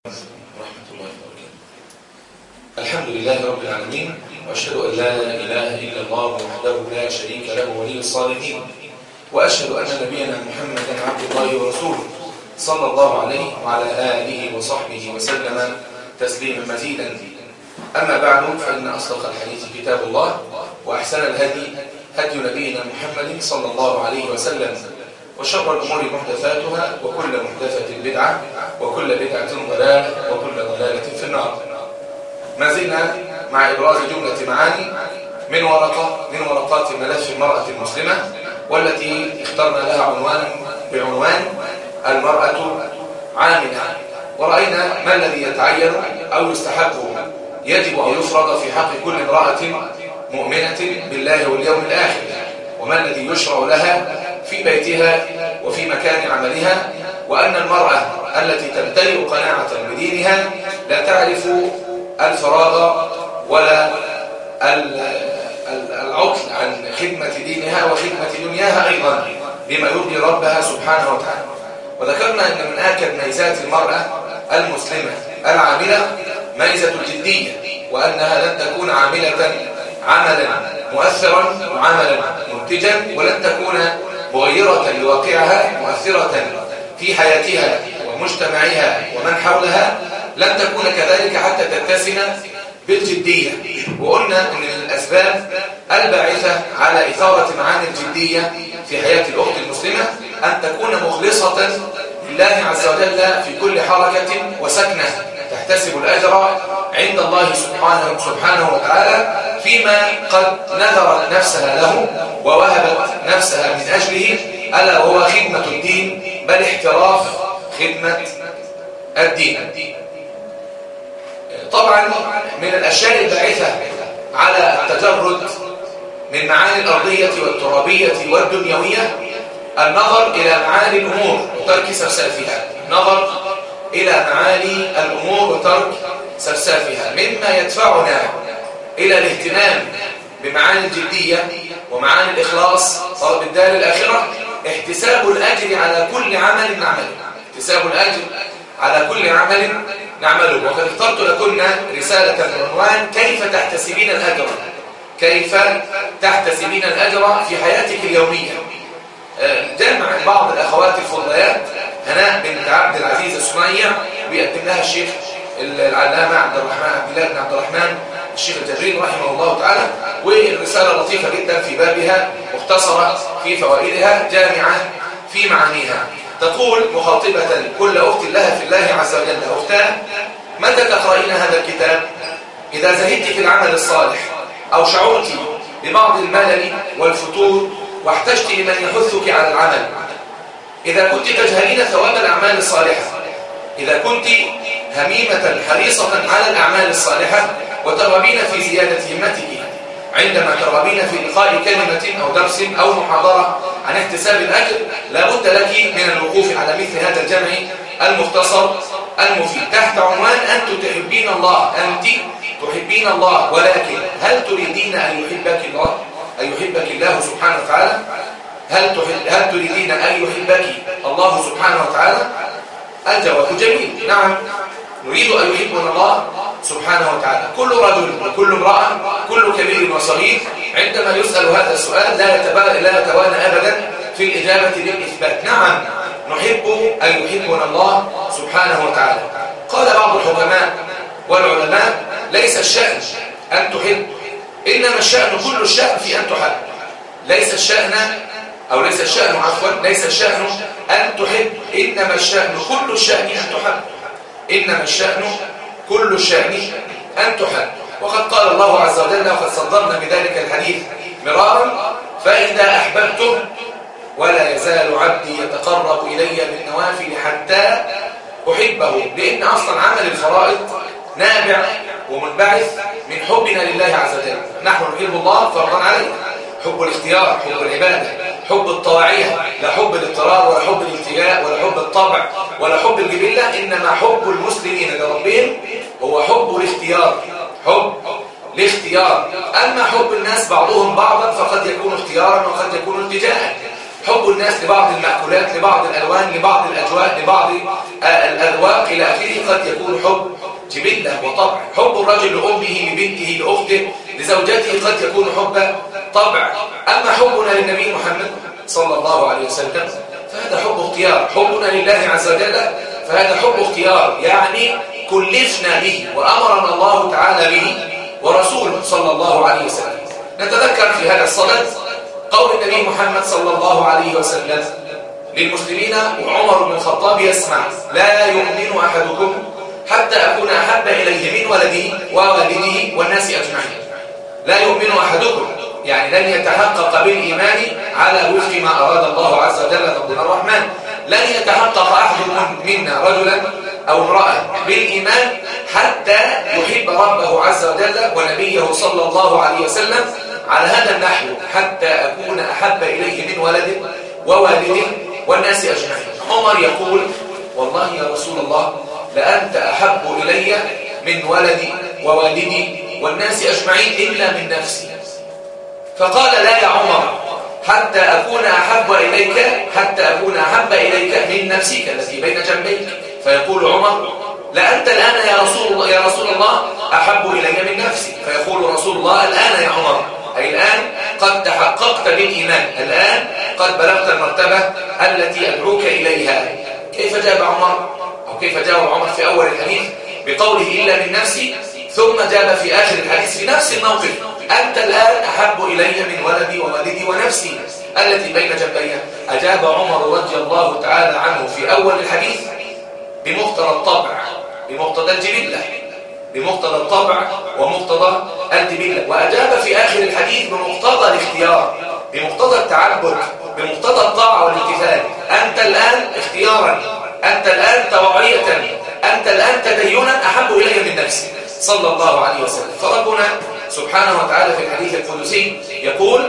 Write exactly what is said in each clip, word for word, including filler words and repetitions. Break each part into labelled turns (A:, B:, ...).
A: ورحمة الله وبركاته. الحمد لله رب العالمين، وأشهد أن لا إله إلا الله وحده لا شريك له ولي الصالحين، وأشهد أن نبينا محمدا عبد الله ورسوله صلى الله عليه وعلى آله وصحبه وسلم تسليما مزيدا. أما بعد، فإن أصدق الحديث كتاب الله، وأحسن الهدي هدي نبينا محمد صلى الله عليه وسلم، وشر الأمور محدثاتها، وكل محدثة بدعة، وكل بدعة ضلالة، وكل ضلالة في النار. ما زلنا مع إبراز جملة معاني من ورقة من ورقات ملف المرأة المسلمة، والتي اخترنا لها عنوان بعنوان المرأة عاملة. ورأينا ما الذي يتعين أو يستحب يجب أو يفرض في حق كل امرأة مؤمنة بالله واليوم الآخر، وما الذي يشرع لها في بيتها وفي مكان عملها، وأن المرأة التي تمتلئ قناعة بدينها لا تعرف الفراغ ولا العطل عن خدمة دينها وخدمة دنياها أيضا بما يرضي ربها سبحانه وتعالى. وذكرنا أن من آكد ميزات المرأة المسلمة العاملة ميزة الجدية، وأنها لن تكون عاملة عملا مؤثرا وعملا منتجا، ولن تكون مغيرة لواقعها مؤثرة في حياتها ومجتمعها ومن حولها، لن تكون كذلك حتى تتسم بالجدية. وقلنا أن من الأسباب الباعثة على إثارة معاني الجدية في حياة الأخت المسلمة أن تكون مخلصة لله عز وجل في كل حركة وسكنة، تحتسب الأجر عند الله سبحانه, سبحانه وتعالى فيما قد نذرت نفسها له ووهبت نفسها من أجله، ألا وهو خدمة الدين، بل احتراف خدمة الدين. طبعا من الأشياء الباعثة على التجرد من معاني الأرضية والترابية والدنيوية النظر إلى معاني الأمور وترك سفسافها، نظر إلى معاني الأمور وترك سفسافها، مما يدفعنا إلى الاهتمام بمعاني الجدية ومعاني الإخلاص، طلب الدار الآخرة، احتساب الأجر على كل عمل نعمله، احتساب الأجر على كل عمل نعمله. وقد اخترت لكم رسالة بعنوان كيف تحتسبين الأجر، كيف تحتسبين الأجر في حياتك اليومية. جمع بعض الأخوات الفضليات هناء بنت عبد العزيز السميع بيقدم لها الشيخ العلامة عبد الرحمن عبد الله بن عبد الرحمن الشيخ الجبرين رحمه الله تعالى، والرسالة لطيفة جدا في بابها، مختصرة في فوائدها، جامعة في معانيها. تقول مخاطبة كل أخت لها في الله عز وجل: أختاه، متى تقرأين هذا الكتاب؟ إذا زهدت في العمل الصالح أو شعرت ببعض الملل والفتور واحتجت لمن يحثك على العمل، إذا كنت تجهلين ثواب الأعمال الصالحة، إذا كنت هميمة حريصة على الأعمال الصالحة وترغبين في زيادة همتك عندما ترغبين في إلقاء كلمة أو درس أو محاضرة عن احتساب الأجر، لابد لك من الوقوف على مثل هذا الجمع المختصر المفيد تحت عنوان أنت تحبين الله، أنت تحبين الله، ولكن هل تريدين أن يحبك الله؟ أن يحبك الله سبحانه وتعالى؟ هل تحب هل تريدين أن يحبك الله سبحانه وتعالى؟ الجواب جميل، نعم، نريد أن يحبنا الله سبحانه وتعالى. كل رجل وكل امرأة، كل كبير وصغير عندما يسأل هذا السؤال لا لا يتوانى أبدا في الإجابة بالإثبات. نعم، نحب أن يحبنا الله سبحانه وتعالى. قال بعض الحكماء والعلماء: ليس الشأن أن تحب، إنما الشأن كل الشأن في أن تحب. ليس الشأن أو ليس الشأن عفوا ليس الشأن أن تحب، إنما الشأن كل الشأن أن تحب، إنما الشأن كل الشأن أن تحب. وقد قال الله عز وجل، وقد صدرنا بذلك الحديث مرارا: فإذا أحببته ولا يزال عبدي يتقرب إلي بالنوافل حتى أحبه. لأن أصلا عمل الفرائض نابع ومنبعث من حبنا لله عز وجل. نحن نحب الله فرضا علينا، حب الاختيار، حب العبادة، حب الطواعية، لا حب الاضطرار ولا حب الالتجاء ولا حب الطبع ولا حب الجبلة، إنما حب المسلمين لربهم هو حب الاختيار، حب الاختيار. أما حب الناس بعضهم بعضا فقد يكون اختيارا وقد يكون التجاء. حب الناس لبعض المأكولات، لبعض الألوان، لبعض الأجواء، لبعض الأذواق إلى آخره قد يكون حب جبلة وطبع. حب الرجل لأمه، لبنته، لأخته، لزوجته قد يكون حب طبع. أما حبنا للنبي محمد صلى الله عليه وسلم فهذا حب اختيار. حبنا لله عز وجل فهذا حب اختيار، يعني كلفنا به وأمرنا الله تعالى به ورسوله صلى الله عليه وسلم. نتذكر في هذا الصدد قول النبي محمد صلى الله عليه وسلم للمسلمين وعمر بن الخطاب يسمع: لا يؤمن أحدكم حتى أكون أحب إليه من ولده ووالده والناس أجمعين. لا يؤمن أحدكم يعني لن يتحقق بالإيمان على وفق ما أراد الله عز وجل ربنا الرحمن. لن يتحقق أحد منا رجلا أو امرأة بالإيمان حتى يحب ربه عز وجل ونبيه صلى الله عليه وسلم على هذا النحو: حتى أكون أحب إليه من ولده ووالده والناس أجمعين. عمر يقول: والله يا رسول الله لأنت أحب إلي من ولدي ووالدي والناس أجمعين إلا من نفسي. فقال: لا يا عمر، حتى أكون أحب إليك حتى أكون أحب إليك من نفسك التي بين جنبيك. فيقول عمر: لا أنت الآن يا رسول الله يا رسول الله أحب إلي من نفسي. فيقول رسول الله: الآن يا عمر، أي الآن قد تحققت بالإيمان، الآن قد بلغت المرتبة التي أدعوك إليها. كيف جاب عمر أو كيف جاوب عمر في أول الحديث بقوله إلا من نفسي، ثم جاب في آخر الحديث في نفس الموقف: أنت الآن أحب إلي من ولدي ووالدي ونفسي التي بين جنبي. أجاب عمر رضي الله تعالى عنه في أول الحديث بمقتضى الطبع، بمقتضى الجبلة، بمقتضى الطبع ومقتضى الجبلة. وأجاب في آخر الحديث بمقتضى الاختيار، بمقتضى التعبد، بمقتضى الطاعة والامتثال. أنت الآن اختيارا، أنت الآن توعية، أنت الآن تدينا أحب إلي من نفسي صلى الله عليه وسلم. فربنا سبحانه وتعالى في الحديث القدسي يقول: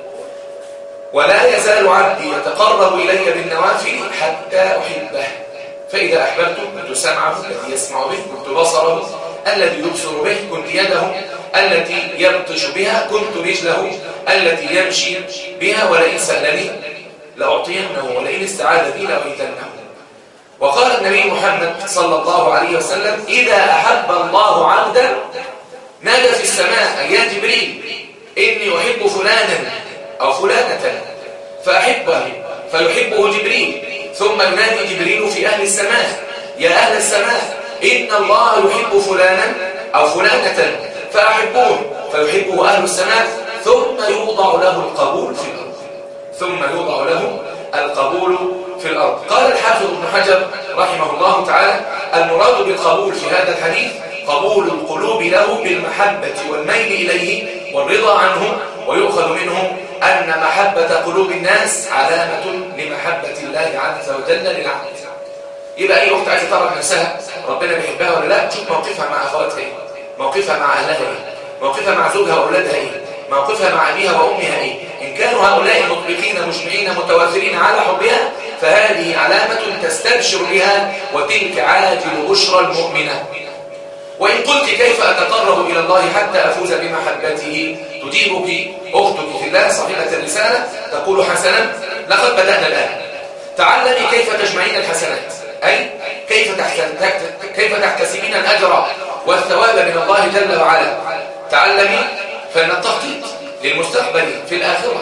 A: ولا يزال عبدي يتقرب إلي بالنوافل حتى أحبه، فإذا أحببته كنت سمعه الذي يسمع به، كنت بصره الذي يبصر به، كنت يده التي يبطش بها، كنت رجله التي يمشي بها، ولئن سألني لأعطينه ولئن استعاذ بي لأعيذنه. وقال النبي محمد صلى الله عليه وسلم: إذا أحب الله عبدا نادى في السماء: يا جبريل إني أحب فلانا أو فلانة فأحبه، فيحبه جبريل. ثم ينادي جبريل في أهل السماء: يا أهل السماء إن الله يحب فلانا أو فلانة فأحبوه، فيحبه أهل السماء. ثم يوضع له القبول في الأرض، ثم يوضع له القبول في الأرض. قال الحافظ ابن حجر رحمه الله تعالى: المراد بالقبول في هذا الحديث قبول القلوب له بالمحبة والميل إليه والرضا عنه. ويؤخذ منه أن محبة قلوب الناس علامة لمحبة الله عز وجل للعبد. يبقى أي أخت عايزة تعرف نفسها ربنا بيحبها ولا لا، تشوف موقفها مع أخواتها إيه، موقفها مع أهلها إيه، موقفها مع زوجها وأولادها إيه، موقفها مع أبيها وأمها إيه. إن كانوا هؤلاء مطبقين مجمعين متوافرين على حبها فهذه علامة تستبشر بها، وتلك عاجل بشرى المؤمنة. وإن قلت كيف أتقرب إلى الله حتى أفوز بمحبته، تجيبك أختك في الله صاحبة الرسالة تقول: حسنا، لقد بدأنا الآن. تعلمي كيف تجمعين الحسنات، أي كيف كيف تحتسبين الأجر والثواب من الله جل وعلا. تعلمي فن التخطيط للمستقبل في الآخرة،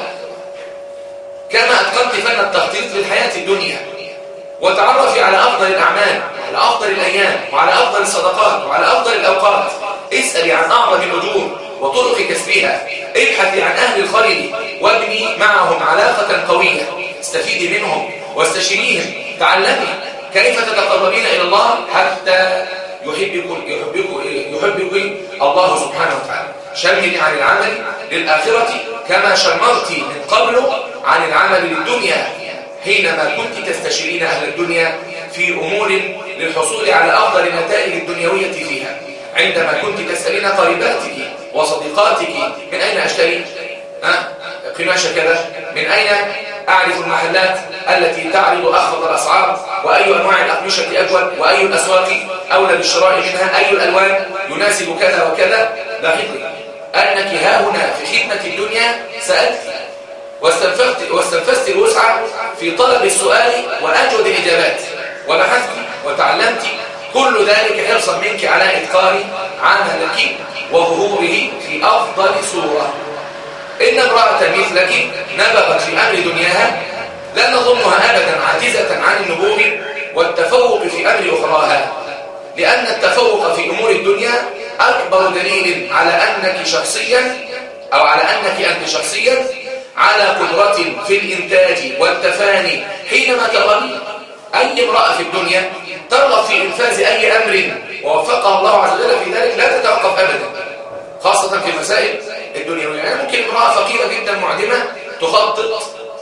A: كما أتقنت فن التخطيط للحياة الدنيا. وتعرفي على أفضل الأعمال، على أفضل الأيام، وعلى أفضل الصدقات، وعلى أفضل الأوقات. اسألي عن أعظم الأجور وطرق كسبها. ابحثي عن أهل الخير وابني معهم علاقة قوية. استفيدي منهم واستشيريهم. تعلمي كيف تتقربين إلى الله حتى يحبك يحبك يحبك الله سبحانه وتعالى. شمري عن العمل للآخرة كما شمرتي من قبل عن العمل للدنيا، حينما كنت تستشيرين أهل الدنيا في أمور للحصول على أفضل النتائج الدنيوية فيها. عندما كنت تسألين قريباتك وصديقاتك: من أين أشتري أه؟ قماش كذا؟ من أين أعرف المحلات التي تعرض أخفض الأسعار؟ وأي أنواع الأقمشة أجود؟ وأي الأسواق أولى بالشراء منها؟ أي الألوان يناسب كذا وكذا؟ لاحظي أنك ها هنا في خدمة الدنيا سألت، واستنفذت, واستنفذت الوسع في طلب السؤال وأجود الإجابات، وبحثت وتعلمت كل ذلك حرصا منك على إتقان عملك وظهوره في أفضل صورة. إن امرأة مثلك نبغت في أمر دنياها لا نظنها أبدا عاجزة عن النبوغ والتفوق في أمر أخراها، لأن التفوق في أمور الدنيا أكبر دليل على أنك شخصيا أو على أنك أنت شخصيا على قدرة في الإنتاج والتفاني حينما ترغبين. أي امرأة في الدنيا ترغب في إنفاذ أي أمر ووفقها الله عز وجل في ذلك لا تتوقف أبدا، خاصة في مسائل الدنيا. يعني ممكن امرأة فقيرة جدا معدمة تخطط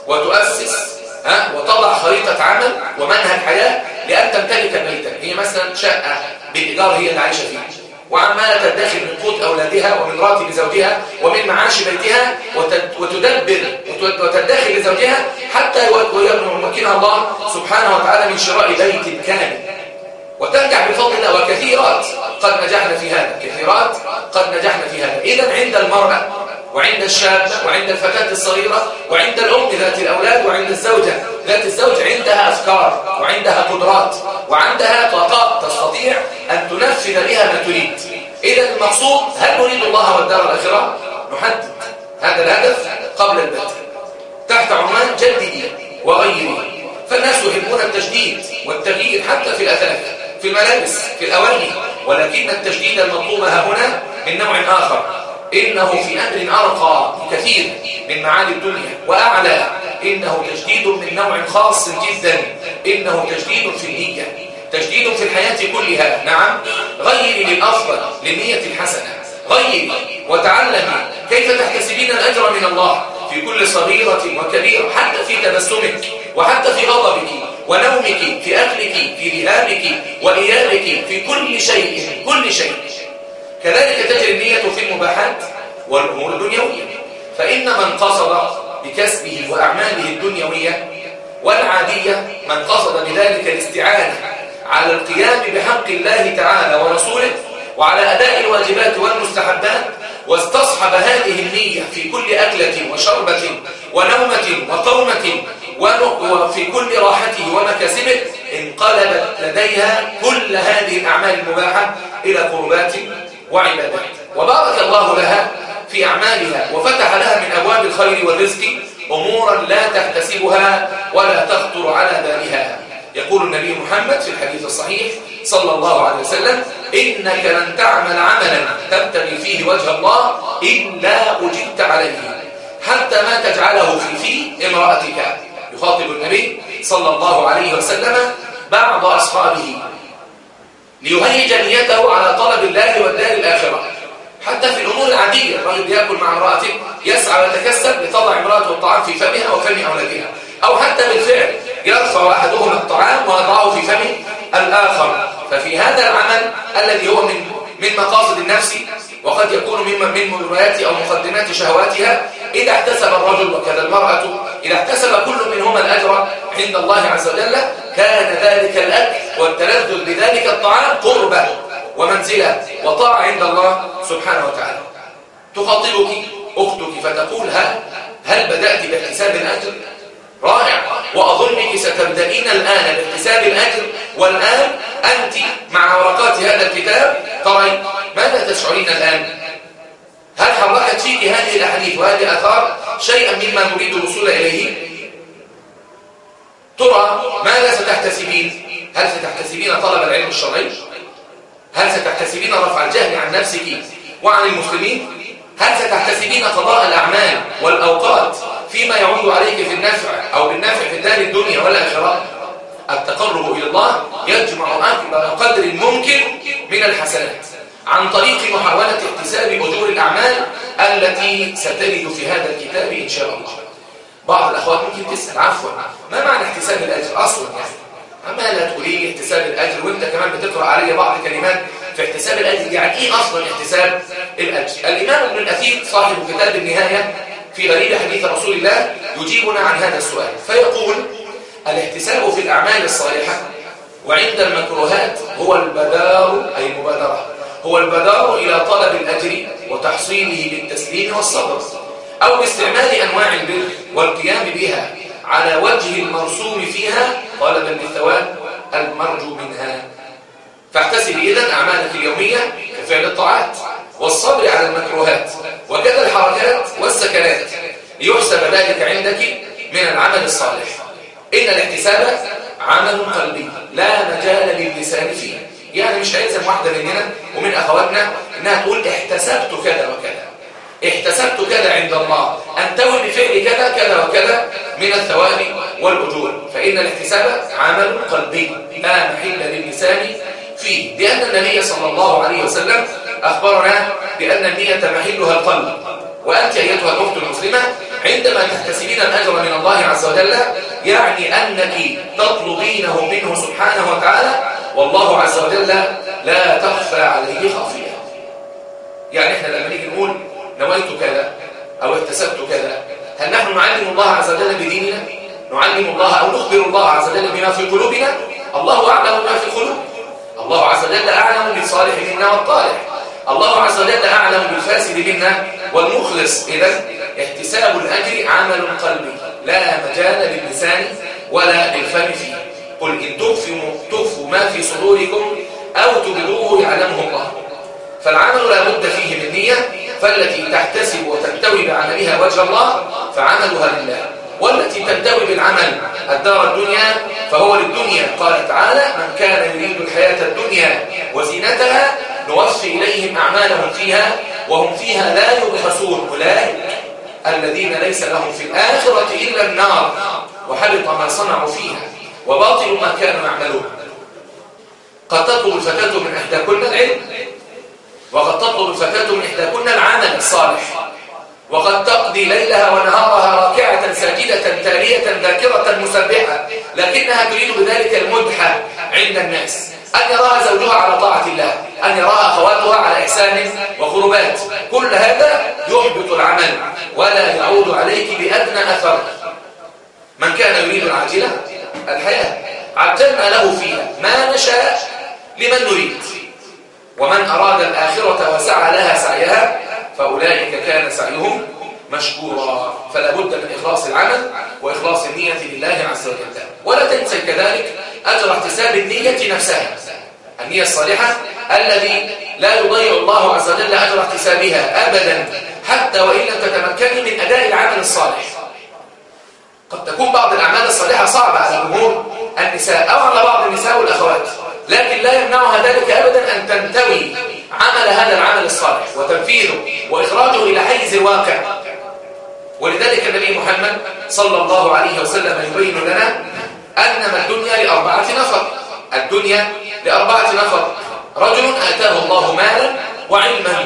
A: وتؤسس ها وتضع خريطة عمل ومنهج حياة لأن تمتلك بيتا، هي مثلا شقة بالإيجار هي اللي عايشة فيها، وعمالة تدخل من قوت أولادها ومن راتب زوجها ومن معاش بيتها وتدبر وتدخل لزوجها حتى يمكنها الله سبحانه وتعالى من شراء بيت كامل، وتنجح بفضل الله. وكثيرات قد نجحنا في هذا، كثيرات قد نجحنا في هذا. إذن عند المرأة وعند الشابة وعند الفتاة الصغيرة وعند الأم ذات الأولاد وعند الزوجة ذات الزوج عندها أفكار وعندها قدرات وعندها طاقات تستطيع أن تنفذ بها ما تريد. إذن المقصود هل نريد الله والدار الآخرة؟ نحدد هذا الهدف قبل البدء تحت عنوان جددي وغيري. فالناس يحبون التجديد والتغيير حتى في الأثاث في الملابس في الأواني، ولكن التجديد المطلوب هنا من نوع آخر، إنه في أمر أرقى بكثير من معاني الدنيا وأعلى، إنه تجديد من نوع خاص جدا، إنه تجديد في النية، تجديد في الحياة كلها. نعم، غيري للأفضل للنية الحسنة، غيري وتعلمي كيف تحتسبين الأجر من الله في كل صغيرة وكبيرة، حتى في تبسمك وحتى في غضبك ونومك، في أكلك، في ذهابك وإيابك، في كل شيء كل شيء. كذلك تجري النية في المباحات والأمور الدنيوية، فإن من قصد بكسبه وأعماله الدنيوية والعادية، من قصد بذلك الاستعانة على القيام بحق الله تعالى ورسوله وعلى أداء الواجبات والمستحبات، واستصحب هذه النية في كل أكلة وشربة ونومة وقومة وفي كل راحته ومكاسبه، انقلبت لديها كل هذه الأعمال المباحة إلى قربات وعبادات، وبارك الله لها في أعمالها وفتح لها من أبواب الخير والرزق أمورا لا تحتسبها ولا تخطر على بالها. يقول النبي محمد في الحديث الصحيح صلى الله عليه وسلم: إنك لن تعمل عملا تبتغي فيه وجه الله إلا أجبت عليه حتى ما تجعله في في امرأتك. يخاطب النبي صلى الله عليه وسلم بعض أصحابه ليهيج نيته على طلب الله والدار الآخرة، حتى في الأمور العادية. الرجل يأكل مع امرأته يسعى ويتكسب لتضع امرأته الطعام في فمها وفم أولادها، أو حتى بالفعل يرفع أحدهما الطعام ويضعه في فم الآخر. ففي هذا العمل الذي هو من من مقاصد النفس وقد يكون من من مبريات أو مقدمات شهواتها، إذا احتسب الرجل وكذا المرأة إذا احتسب كل منهما الأجر عند الله عز وجل، كان ذلك الأكل والتلذذ بذلك الطعام قربة ومنزلة وطاعة عند الله سبحانه وتعالى. تخاطبك أختك فتقول: هل هل بدأت باحتساب الأجر؟ رائع، وأظنك ستبدأين الآن باحتساب الأجر، والآن أنت مع ورقات هذا الكتاب ترى ماذا تشعرين الآن؟ هل حركت فيك هذه الأحاديث وهذه الآثار شيئا مما نريد الوصول إليه؟ ترى ماذا ستحتسبين؟ هل ستحتسبين طلب العلم الشرعي؟ هل ستحتسبين رفع الجهل عن نفسك وعن المسلمين؟ هل ستحتسبين قضاء الأعمال والأوقات فيما يعود عليك في النفع أو بالنفع في الدار الدنيا والآخرة؟ التقرب إلى الله يجمع أكبر قدر ممكن من الحسنات عن طريق محاولة احتساب أجور الأعمال التي سترد في هذا الكتاب إن شاء الله. بعض الأخوات ممكن تسأل: عفوا، ما معنى احتساب الأجر أصلا؟ يعني أما لا تقولي لي احتساب الأجر وانت كمان بتقرأ علي بعض كلمات في احتساب الأجر، يعني إيه أصلا احتساب الأجر؟ الإمام ابن الأثير صاحب كتاب النهاية في غريب حديث رسول الله يجيبنا عن هذا السؤال فيقول: الاحتساب في الأعمال الصالحة وعند المكروهات هو البدار، أي المبادرة، هو البدار إلى طلب الأجر وتحصيله بالتسليم والصبر. أو باستعمال أنواع البر والقيام بها على وجه المرسوم فيها طلبا للثواب المرجو منها. فاحتسب إذن أعمالك اليومية كفعل الطاعات والصبر على المكروهات وكذا الحركات والسكنات ليحسب ذلك عندك من العمل الصالح. إن الاحتساب عمل قلبي لا مجال للسان فيه. يعني مش هيلزم واحدة مننا ومن أخواتنا إنها تقول احتسبت كذا وكذا، احتسبت كذا عند الله، أنتوي بفعل كذا كذا وكذا من الثواب والأجور. فإن الاحتساب عمل قلبي لا محل للسان فيه، لأن النبي صلى الله عليه وسلم أخبرنا بأن النية محلها القلب. وأنت أيتها الأخت المسلمة عندما تحتسبين الأجر من الله عز وجل يعني أنك تطلبينه منه سبحانه وتعالى، والله عز وجل لا تخفى عليه خافية. يعني احنا لما نيجي نقول نويت كذا أو احتسبت كذا، هل نحن نعلم الله عز وجل بديننا؟ نعلم الله أو نخبر الله عز وجل بما في قلوبنا؟ الله أعلم ما في القلوب. الله عز وجل أعلم بالصالح منا والطالح. الله عز وجل أعلم بالفاسد منا والمخلص. إذن احتساب الأجر عمل قلبي لا مجال للسان ولا للفم فيه. قل إن تخفوا, تخفوا ما في صدوركم أو تبدوه يعلمه الله. فالعمل لا بد فيه من نية، فالتي تحتسب وتنتوي بعملها وجه الله فعملها لله، والتي تنتوي بالعمل الدار الدنيا فهو للدنيا. قال تعالى: من كان يريد الحياة الدنيا وزينتها نوفي إليهم أعمالهم فيها وهم فيها لا يبخسون. أولئك الذين ليس لهم في الآخرة إلا النار وحبط ما صنعوا فيها وباطل ما كانوا يعملون. قد تطلب الفتاة من إحداكن العلم، وقد تطلب الفتاة من إحداكن العمل الصالح، وقد تقضي ليلها ونهارها راكعة ساجدة تالية ذاكرة مسبحة، لكنها تريد بذلك المدح عند الناس، أن يراها زوجها على طاعة الله، أن يراها أخواتها على إحسان وقربات. كل هذا يحبط العمل ولا يعود عليك بأدنى أثر. من كان يريد العاجلة الحياة عجلنا له فيها ما نشاء لمن نريد، ومن أراد الآخرة وسعى لها سعيها فأولئك كان سعيهم مشكورا. فلا بد من إخلاص العمل وإخلاص النية لله عز وجل. ولا تنسى كذلك أجر احتساب النية نفسها، النية الصالحة الذي لا يضيع الله عز وجل أجر احتسابها أبدا، حتى وإن لم تتمكني من أداء العمل الصالح. قد تكون بعض الأعمال الصالحة صعبة على جمهور النساء أو على بعض النساء والأخوات، لكن لا يمنعها ذلك أبدا أن تنتوي عمل هذا العمل الصالح وتنفيذه وإخراجه إلى حيز الواقع. ولذلك النبي محمد صلى الله عليه وسلم يبين لنا أنما الدنيا لأربعة نفر. الدنيا لأربعة نفر: رجل آتاه الله مالا وعلما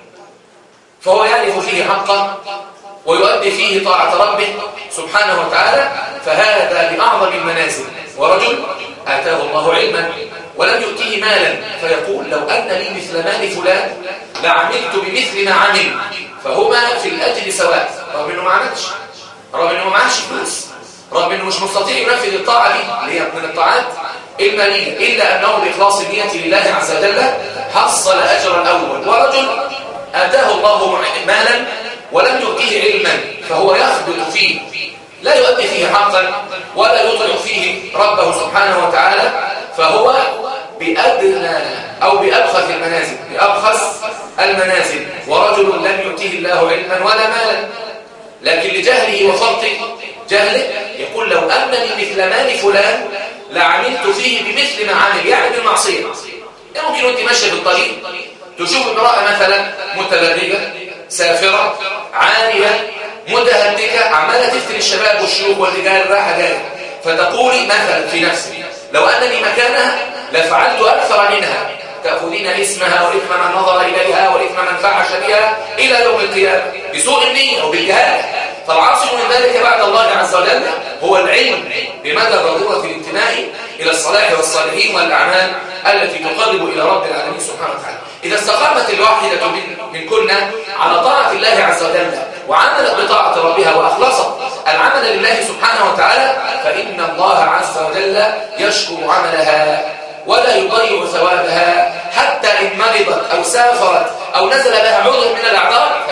A: فهو يعرف فيه حقه ويؤدي فيه طاعة ربه سبحانه وتعالى، فهذا بأعظم المنازل. ورجل آتاه الله علما ولم يؤتيه مالا فيقول: لو أن لي مثل مال فلان لعملت بمثل ما عمل، فهما في الأجر سواء، رغم أنه ما عملش، رغم أنه ما معهش فلوس، رغم أنه مش مستطيع ينفذ الطاعة دي اللي هي من الطاعات المالية، إلا أنه بإخلاص النية لله عز وجل حصل أجر الأول. ورجل آتاه الله مالا ولم يؤتيه علما فهو يخبط فيه، لا يؤدي فيه حقا ولا يطيع فيه ربه سبحانه وتعالى، فهو بأدنى أو بأبخس المنازل بأبخس المنازل. ورجل لم يؤتيه الله علما ولا مالا، لكن لجهله وفرط جهله يقول: لو أن لي مثل مال فلان لعملت فيه بمثل ما عمل، يعني بالمعصية. يعني ممكن وانت ماشية في الطريق تشوف امرأة مثلا متبرجة سافرة عارية متهتكة عمالة تفتن الشباب والشيوخ والرجال رايحة جاية، فتقولي مثلا في نفسك: لو أنني مكانها لفعلت أكثر منها. تأخذين اسمها وإثم من نظر إليها وإثم من فحش بها إلى يوم القيامة بسوء النية وبالجهالة. فالعاصم من ذلك بعد الله عز وجل هو العلم بمدى ضرورة الانتماء إلى الصلاح والصالحين والأعمال التي تقرب إلى رب العالمين سبحانه وتعالى. إذا استقامت الواحدة من, من كنا على طاعة الله عز وجل وعملت بطاعة ربها وأخلصت العمل لله سبحانه وتعالى، فإن الله عز وجل يشكر عملها ولا يضيع ثوابها، حتى إن مرضت أو سافرت أو نزل بها عذر من الأعذار فثوابها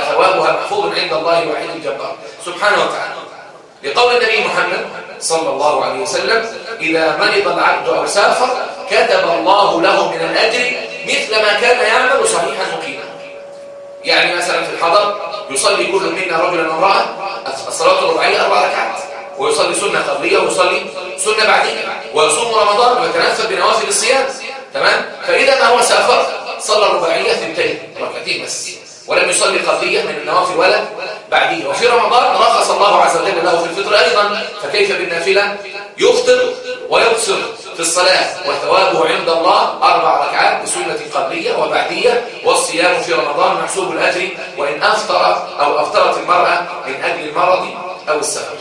A: ثوابها محفوظ عند الله الوحيد الجبار سبحانه وتعالى، لقول النبي محمد صلى الله عليه وسلم: إذا مرض العبد أو سافر كتب الله له من الأجر مثل ما كان يعمل صحيحا مقيما. يعني مثلا في الحضر يصلي كل منا رجلا وامرأة الصلاة الرباعية أربع ركعات، ويصلي سنة قبلية ويصلي سنة بعدية، ويصوم رمضان ويتنفل بنوافل الصيام، تمام؟ فإذا ما هو سافر صلى الرباعية ثنتين ركعتين بس، ولم يصلي قبلية من النوافل ولا بعدية. وفي رمضان رخص الله عز وجل له في الفطر أيضا، فكيف بالنافلة؟ يفطر ويقصر في الصلاة وثوابه عند الله أربع ركعات بسنة قبلية وبعدية، والصيام في رمضان محسوب الأجر وإن أفطر أو أفطرت المرأة من أجل المرض أو السفر.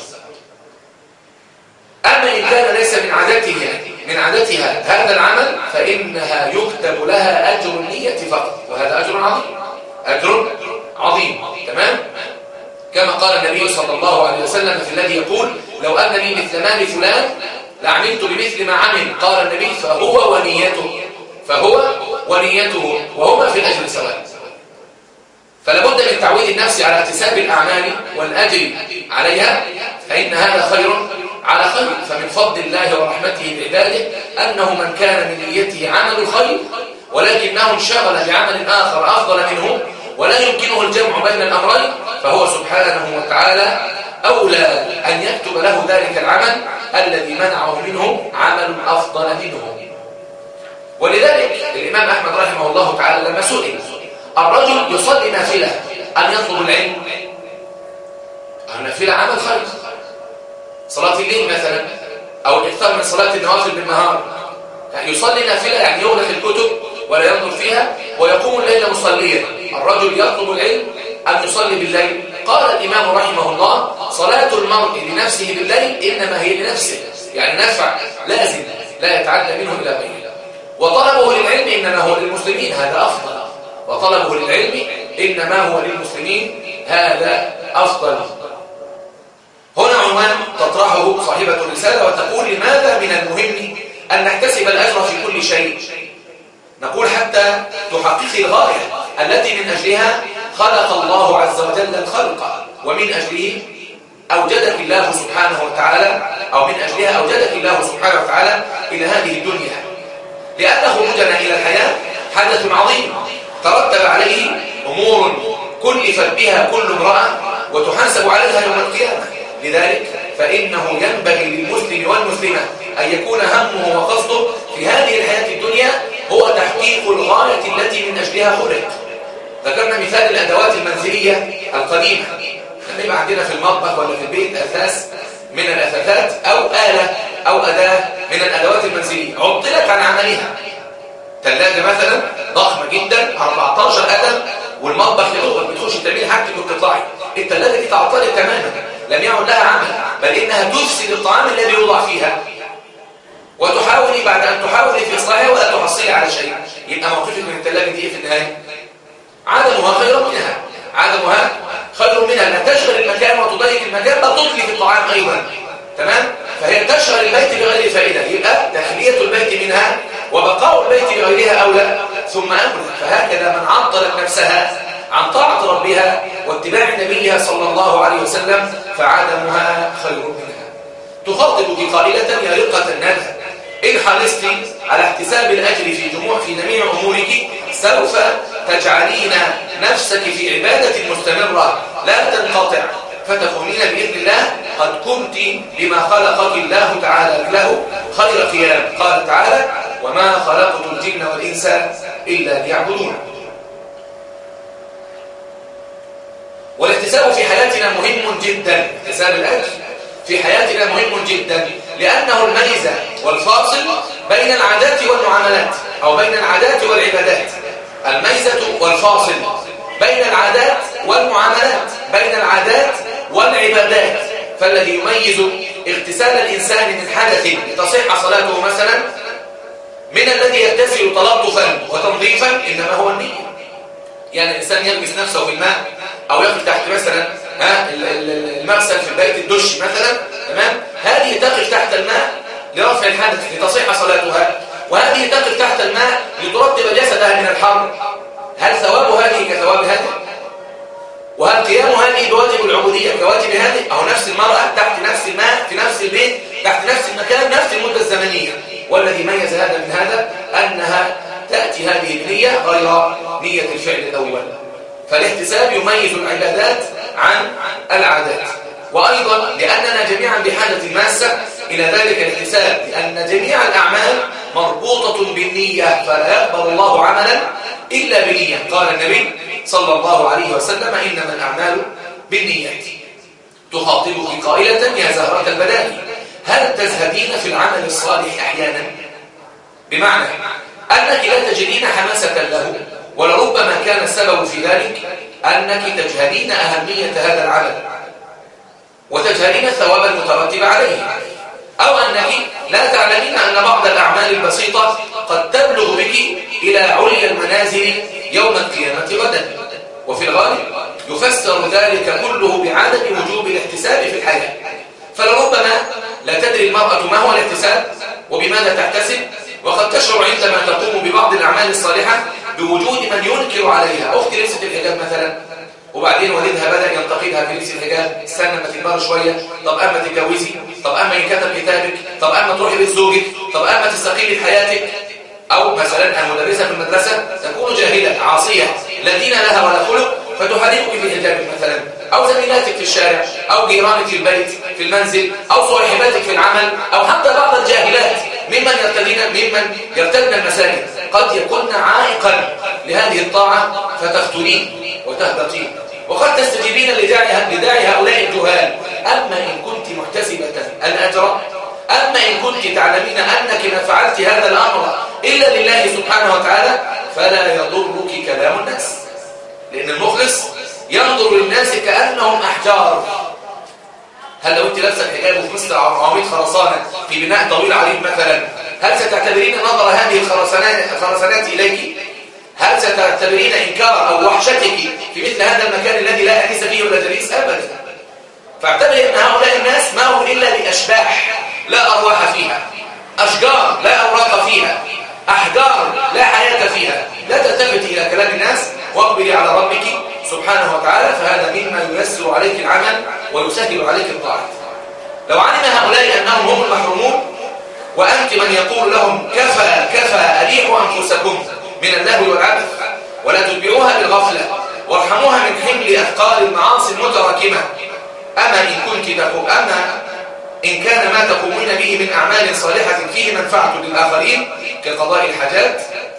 A: أما إن كان ليس من عادتها من عادتها هذا العمل فإنها يكتب لها أجر النية فقط، وهذا أجر عظيم، أجر عظيم، تمام؟ كما قال النبي صلى الله عليه وسلم في الذي يقول: لو أن لي مثل مال فلان لعملت بمثل ما عمل. قال النبي: فهو ونيته فهو ونيته وهما في الأجر سواء. فلا بد من تعويد النفس على احتساب الأعمال والأجر عليها، فإن هذا خير على خير. فمن فضل الله ورحمته بعباده أنه من كان من نيته عمل الخير ولكنه انشغل بعمل آخر أفضل منه ولا يمكنه الجمع بين الأمرين، فهو سبحانه وتعالى أولى أن يكتب له ذلك العمل الذي منعه منه عمل أفضل منه. ولذلك الإمام أحمد رحمه الله تعالى لما سئل: الرجل يصلي نافلة أن يطلب العلم؟ النافلة عمل خير، صلاة الليل مثلا، أو الإكثار من صلاة النوافل بالنهار. يعني يصلي نافلة يعني يغلق الكتب ولا ينظر فيها ويقوم الليل مصليا. الرجل يطلب العلم أن يصلي بالليل. قال الإمام رحمه الله: صلاة المرء لنفسه بالليل إنما هي لنفسه، يعني نفع لازم لا يتعدى منه إلى غيره. وطلبه للعلم إنما هو للمسلمين، هذا أفضل. وطلبه للعلم إنما هو للمسلمين، هذا أفضل. هنا عنوان تطرحه صاحبة الرسالة وتقول: لماذا من المهم أن نحتسب الأجر في كل شيء؟ نقول: حتى تحقق الغاية التي من أجلها خلق الله عز وجل الخلق، ومن أجله أوجدك الله سبحانه وتعالى، أو من أجلها أوجدك الله سبحانه وتعالى إلى هذه الدنيا، لأن خروجنا إلى الحياة حدث عظيم ترتب عليه أمور كلفت بها كل امرأة وتحاسب عليها يوم القيامة. لذلك فإنه ينبغي للمسلم والمسلمة أن يكون همه وقصده في هذه الحياة الدنيا هو تحقيق الغاية التي من أجلها خلق. ذكرنا مثال الأدوات المنزلية القديمة، لما عندنا في المطبخ ولا في البيت أثاث من الأثاثات أو آلة أو أداة من الأدوات المنزلية عطلت عن عملها. ثلاجة مثلا ضخمة جدا أربعتاشر قدم، والمطبخ يدخل بتخش تعمل حاجتك وتطلعي، الثلاجة دي تعطلت تماما، لم يعد لها عمل، بل إنها تفسد الطعام الذي يوضع فيها، وتحاولي بعد أن تحاولي في إصلاحها ولا تحصلي على شيء. يبقى موقفك من الثلاجة دي في النهاية عدمها خير منها، عدمها خير منها، لا تشغل المكان وتضيق المكان بل تطلي في الطعام أيضا، تمام؟ فهي تشغل البيت بغير فائدة، يبقى تخلية البيت منها وبقاء البيت بغيرها أولى ثم أولى. فهكذا من عطلت نفسها عن طاعة ربها واتباع نبيها صلى الله عليه وسلم فعدمها خير منها. تخاطبك قائلة: يا رقة الندى، إن حرصت على احتساب الأجر في جموع في جميع أمورك سوف تجعلين نفسك في عبادة مستمرة لا تنقطع، فتكونين بإذن الله قد كنت لما خلقك الله تعالى له خير قيام. قال تعالى: وما خلقت الجن والإنس إلا ليعبدون. والاحتساب في حياتنا مهم جدا، احتساب الأجر في حياتنا مهم جدا، لأنه الميزة والفاصل بين العادات والمعاملات، أو بين العادات والعبادات. الميزة والفاصل بين العادات والمعاملات، بين العادات والعبادات. فالذي يميز اغتسال الإنسان من حدث لتصح صلاته مثلا من الذي يغتسل تلطفا وتنظيفا إنما هو النية. يعني الإنسان يلبس نفسه في الماء أو يقف تحت مثلا ها المغسل في بيت الدش مثلا، تمام؟ هذه تقف تحت الماء لرفع الحدث لتصح صلاتها، وهذه تقف تحت الماء لترطب جسدها من الحر. هل ثواب هذه كثواب هذه؟ وهل قيام هذه بواجب العبودية كواجب هذه؟ أو نفس المرأة تحت نفس الماء في نفس البيت تحت نفس المكان نفس المدة الزمنية. والذي ميز هذا من هذا أنها تأتي هذه النية غير نية الفعل الأول. فالاحتساب يميز العبادات عن العادات. وأيضا لأننا جميعا بحاجة ماسة إلى ذلك الاحتساب، لأن جميع الأعمال مربوطة بالنية، فلا يقبل الله عملا إلا بنية. قال النبي صلى الله عليه وسلم إنما الأعمال بالنيات. تخاطبك قائلة يا زهرة البدائل هل تزهدين في العمل الصالح أحيانا؟ بمعنى أنك لا تجدين حماسة له، ولربما كان السبب في ذلك أنك تجهلين أهمية هذا العمل وتجهلين الثواب المترتب عليه، أو أنك لا تعلمين أن بعض الأعمال البسيطة قد تبلغ بك إلى عليا المنازل يوم القيامة غدا. وفي الغالب يفسر ذلك كله بعدم وجوب الاحتساب في الحياة. فلربما لا تدري المرأة ما هو الاحتساب وبماذا تحتسب، وقد تشعر عندما تقوم ببعض الأعمال الصالحة بوجود من ينكر عليها. أختي لبست الحجاب مثلا، وبعدين والدها بدأ ينتقدها في لبس الحجاب، استنى ما تكبر شوية، طب أما تتجوزي، طب أما ينكتب كتابك، طب أما تروحي بيت زوجك، طب أما تستقيمي في حياتك. أو مثلا المدرسة في المدرسة تكون جاهلة عاصية لا دين لها ولا خلق، فتحركك في حجابك مثلا، أو زميلاتك في الشارع، أو جيرانك في البيت في المنزل، أو صاحباتك في العمل، أو حتى بعض الجاهلات ممن يرتدين ممن يرتدن المساجد قد يكون عائقا لهذه الطاعة فتختلين وتهبطين، وقد تستجيبين لداعي لداعي هؤلاء الجهال. أما إن كنت محتسبة الأجر، أما إن كنت تعلمين أنك ما فعلت هذا الأمر إلا لله سبحانه وتعالى، فلا يضرك كلام الناس، لأن المخلص ينظر للناس كأنهم أحجار. هل لو أنت لابسه الحجاب وفي مثل عواميد خرسانة في بناء طويل عريض مثلا، هل ستعتبرين نظر هذه الخرسانات إليك؟ هل ستعتبرين إنكار أو وحشتك في مثل هذا المكان الذي لا أنيس فيه ولا جليس؟ أبدا. فاعتبر أن هؤلاء الناس ما هم إلا بأشباح لا أرواح فيها، أشجار لا أوراق فيها، أحجار لا حياة فيها. لا تلتفت إلى كلام الناس واقبلي على ربك سبحانه وتعالى، فهذا مما ييسر عليك العمل ويسهل عليك الطاعة. لو علم هؤلاء أنهم هم المحرومون، وأنت من يقول لهم كفى كفى أريحوا أنفسكم من اللهو والعبث ولا تتبعوها بالغفلة وارحموها من حمل أثقال المعاصي المتراكمة، أما إن كنت تقوم أما إن كان ما تقومون به من أعمال صالحة فيه منفعة للآخرين كقضاء الحاجات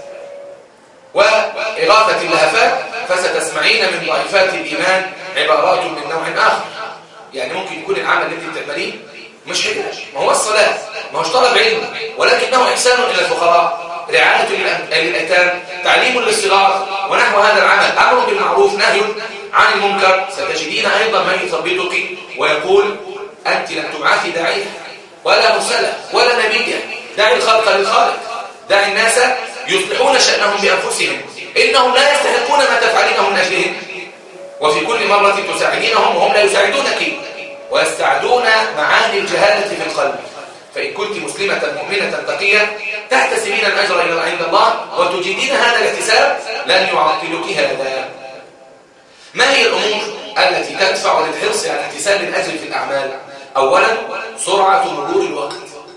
A: وإغاثة اللهفات، فستسمعين من ضعيفات الإيمان عبارات من نوع آخر. يعني ممكن يكون العمل الذي بتعمليه مش حجاج، ما هو الصلاة، ما هوش طلب علم، ولكنه إحسان إلى الفقراء، رعاية للأيتام، تعليم للصغار، ونحو هذا العمل، أمر بالمعروف نهي عن المنكر. ستجدين أيضا من يثبتك ويقول أنت لم تبعثي داعية ولا مرسلة ولا نبية، دعي الخلق للخالق، دعي الناس يصلحون شأنهم بأنفسهم، إنهم لا يستحقون ما تفعلينه من أجلهم، وفي كل مرة تساعدينهم وهم لا يساعدونك، ويستعدون معاني الجهالة في القلب. فإن كنت مسلمة مؤمنة تقية تحتسبين الأجر عند الله وتجدين هذا الاحتساب، لن يعطلك هذا. ما هي الأمور التي تدفع للحرص على احتساب الأجر في الأعمال؟ أولا سرعة مرور الوقت،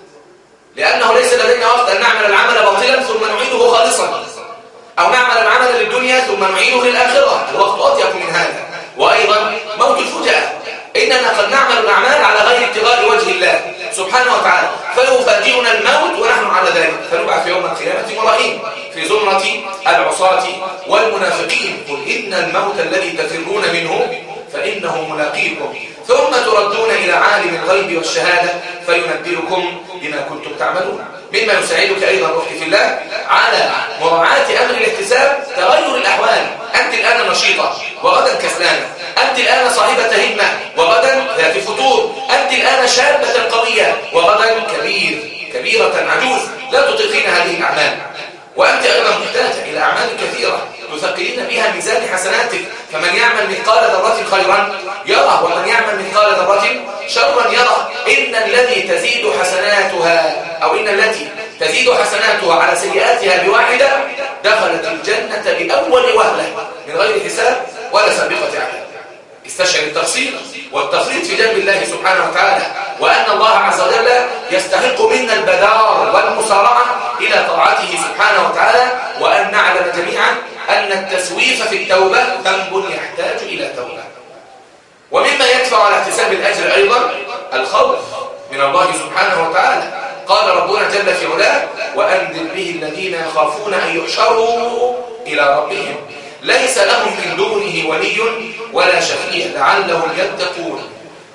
A: لأنه ليس لدينا وقت أن نعمل العمل باطلا ثم نعيده خالصا، أو نعمل العمل للدنيا ثم نعيده للآخرة، الوقت أضيق من هذا. وأيضا موت الفجأة، إننا قد نعمل الأعمال على غير ابتغاء وجه الله سبحانه وتعالى، فيفاجئنا الموت ونحن على ذلك، فنبعث يوم القيامة مرائين في زمرة العصاة والمنافقين. قل إن الموت الذي تفرون منه فإنه ملاقيكم ثم تردون إلى عالم الغيب والشهادة فينبئكم بما كنتم تعملون. مما يساعدك أيضا أختي في الله على مراعاة أمر الاحتساب تغير الأحوال. أنت الآن نشيطة وغدا كسلانة، أنت الآن صاحبة همة وغدا ذات فتور، أنت الآن شابة قوية وغدا كبير كبيرة عجوز لا تطيقين هذه الأعمال. وأنت أيضا محتاجة إلى أعمال كثيرة تثقلين بها ميزان حسناتك، فمن يعمل مثقال ذرة خيرا يره ومن يعمل مثقال ذرة شرا يره. إن الذي تزيد حسناتها أو إن التي تزيد حسناتها على سيئاتها بواحدة دخلت الجنة بأول وهلة من غير حساب ولا سابقة عمل. استشعر التقصير والتفريط في جنب الله سبحانه وتعالى، وأن الله عز وجل يستحق منا البدار والمسارعة إلى طاعته سبحانه وتعالى، وأن نعلم جميعا أن التسويف في التوبة ذنب يحتاج إلى توبة. ومما يدفع على احتساب الأجر أيضا الخوف من الله سبحانه وتعالى. قال ربنا جل في علاه: وأنذر به الذين يخافون أن يحشروا إلى ربهم ليس لهم من دونه ولي ولا شفيع لعلهم يتقون.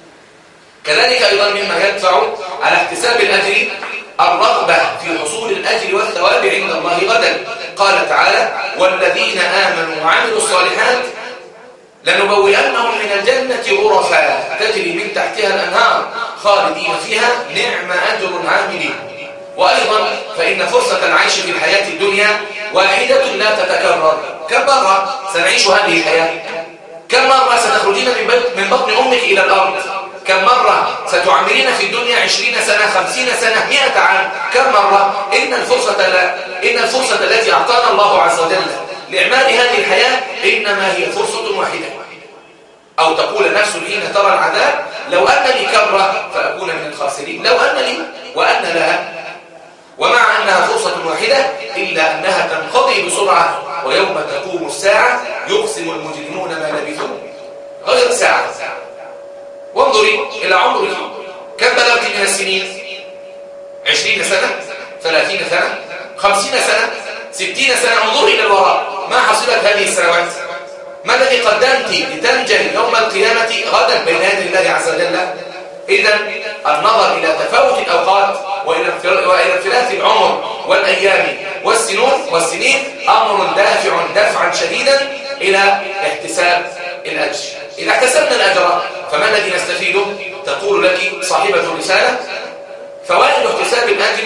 A: كذلك أيضا مما يدفع على احتساب الأجر الرغبة في حصول الأجر والثواب عند الله غدا. قال تعالى: والذين آمنوا وعملوا الصالحات لنبوئنهم من الجنة غرفا تجري من تحتها الأنهار خالدين فيها نعم أجر العاملين. وأيضا فإن فرصة العيش في الحياة الدنيا واحدة لا تتكرر. كم مرة سنعيش هذه الحياة؟ كم مرة ستخرجين من بطن أمك إلى الأرض؟ كم مرة ستعملين في الدنيا عشرين سنة خمسين سنة مئة عام؟ كم مرة؟ إن الفرصة, لا إن الفرصة التي أعطانا الله عز وجل لإعمال هذه الحياة إنما هي فرصة واحدة. أو تقول نفس حين ترى العذاب: لو أن لي كرة فأكون من الخاسرين. لو أن لي وأن لها. ومع أنها فرصة واحدة إلا أنها تنقضي بسرعة، ويوم تقوم الساعة يقسم المجرمون ما لبثوا غير ساعة. وانظري إلى عمرك، كم بلغت من السنين؟ عشرين سنة، ثلاثين سنة، خمسين سنة، ستين سنة. انظري إلى الوراء، ما حصلت هذه السنوات؟ ما الذي قدمت لتنجي يوم القيامة غدا بين يدي الله عز وجل؟ إذا النظر إلى تفاوت الأوقات وإلى انفلات العمر والأيام والسنون والسنين أمر دافع دفعا شديدا إلى احتساب الأجر. إذا احتسبنا الأجر فما الذي نستفيده؟ تقول لك صاحبة الرسالة: فوائد احتساب الأجر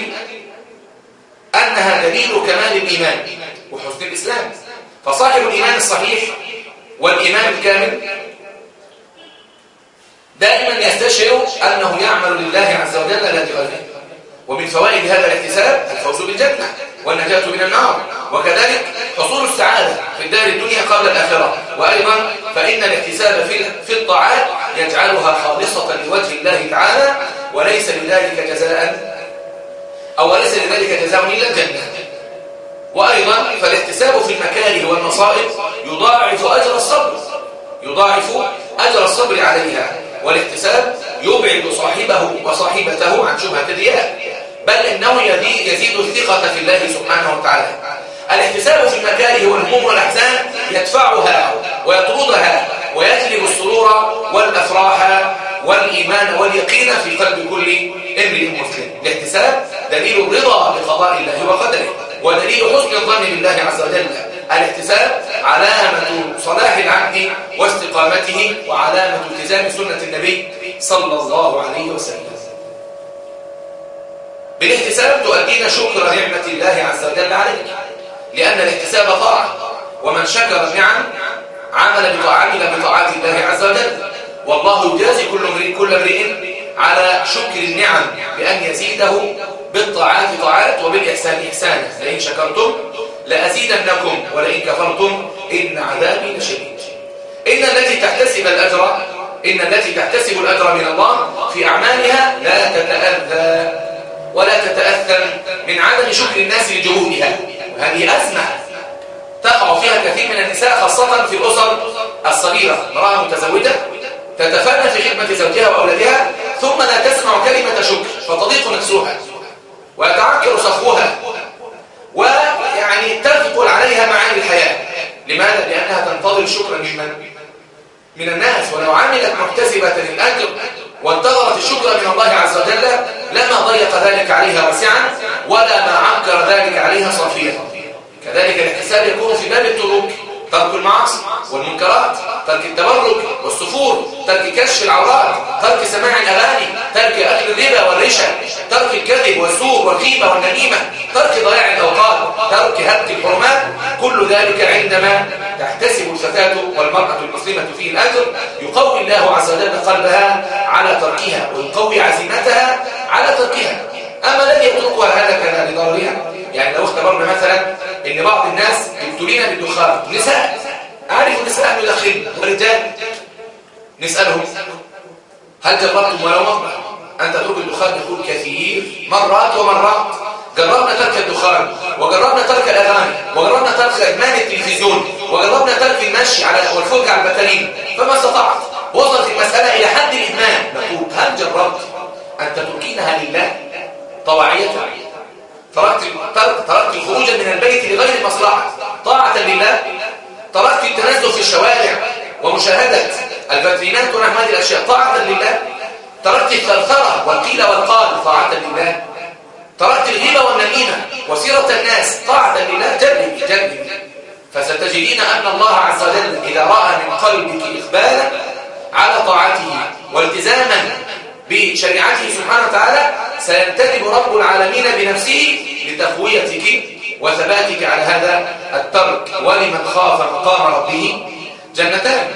A: أنها دليل كمال الإيمان وحسن الإسلام. فصاحب الإيمان الصحيح والإيمان الكامل دائما يستشعر أنه يعمل لله عز وجل لا لغيره. ومن فوائد هذا الاحتساب الفوز بالجنة والنجاة من النار، وكذلك حصول السعادة في الدار الدنيا قبل الآخرة. وأيضا فإن الاحتساب في الطاعات يجعلها خالصة لوجه الله تعالى، وليس لذلك جزاء أو ليس لذلك جزاء إلا الجنة. وأيضا فالاحتساب في المكاره والمصائب يضاعف أجر الصبر يضاعف أجر الصبر عليها. والاحتساب يبعد صاحبه وصاحبته عن شبهة الرياء، بل إنه يزيد الثقة في الله سبحانه وتعالى. الاحتساب في المكاره والهموم والأحزان يدفعها ويطردها ويجلب السرور والأفراح والإيمان واليقين في قلب كل امرئ مسلم. الاحتساب دليل الرضا بقضاء الله وقدره، ودليل حسن الظن بالله عز وجل. الاحتساب علامة صلاح العبد واستقامته، وعلامة التزام سنة النبي صلى الله عليه وسلم. بالاحتساب تؤدين شكر نعمة الله عز وجل عليك، لأن الاحتساب طاعة، ومن شكر النعم عمل بطاعة بطاعات الله عز وجل. والله يجازي كل امرئ كل امرئ على شكر النعم بأن يزيده بالطاعات طاعات وبالإحسان إحسانا. لئن شكرتم لأزيدنكم ولئن كفرتم إن عذابي لشديد. إن التي تحتسب الأجر إن التي تحتسب الأجر من الله في أعمالها لا تتأذى ولا تتأثم من عدم شكر الناس لجهودها. وهذه أزمة تقع فيها كثير من النساء، خاصة في الأسر الصغيرة. امرأة متزوجة تتفانى في خدمة زوجها وأولادها، ثم لا تسمع كلمة شكر فتضيق نفسها ويتعكر صفوها، ويعني تثقل عليها معاني الحياة. لماذا؟ لأنها تنتظر شكرا ممن؟ من الناس. ولو عملت محتسبة للأجر وانتظرت الشكر من الله عز وجل لما ضيق ذلك عليها واسعا، ولا ما عنكر ذلك عليها صافيا. كذلك الاحتساب يكون في باب التروك: ترك المعاصي والمنكرات، ترك التبرج والسفور، ترك كشف العورات، ترك سماع الأغاني، ترك أكل الربا والرشا، ترك الكذب والزور والغيبة والنميمة، ترك ضياع الأوقات، ترك هتك الحرمات. كل ذلك عندما تحتسب الفتاة والمرأة المسلمة فيه الأجر يقوي الله عز وجل قلبها على تركها، ويقوي عزيمتها على تركها. أما الذي يتركها هذا كان لضررها. يعني لو اختبرنا مثلا ان بعض الناس يبتلين بالدخان، نساء، اعرف نساء يدخن ورجال، نسألهم هل جربتم ولو مرة أن تتركوا الدخان؟ يقول كثير، مرات ومرات. جربنا ترك الدخان، وجربنا ترك الأغاني، وجربنا ترك إدمان التلفزيون، وجربنا ترك المشي على والفرجة على البتالين، فما استطعت. وصلت المسألة إلى حد الإدمان. نقول هل جربت أن تتركينها لله طواعية؟ تركت تركت الخروج من البيت لغير المصلحة طاعة لله؟ تركت التنزل في الشوارع ومشاهدة الفاترينات ونحو هذه الأشياء طاعة لله؟ تركت الثرثرة والقيل والقال طاعة لله؟ تركت الغيبة والنميمة وسيرة الناس طاعة لله؟ جربي جربي، فستجدين أن الله عز وجل إذا رأى من قلبك إقبالا على طاعته والتزاما بشريعته سبحانه وتعالى سينتدب رب العالمين بنفسه لتقويتك وثباتك على هذا الترك. ولمن خاف مقام ربه جنتان.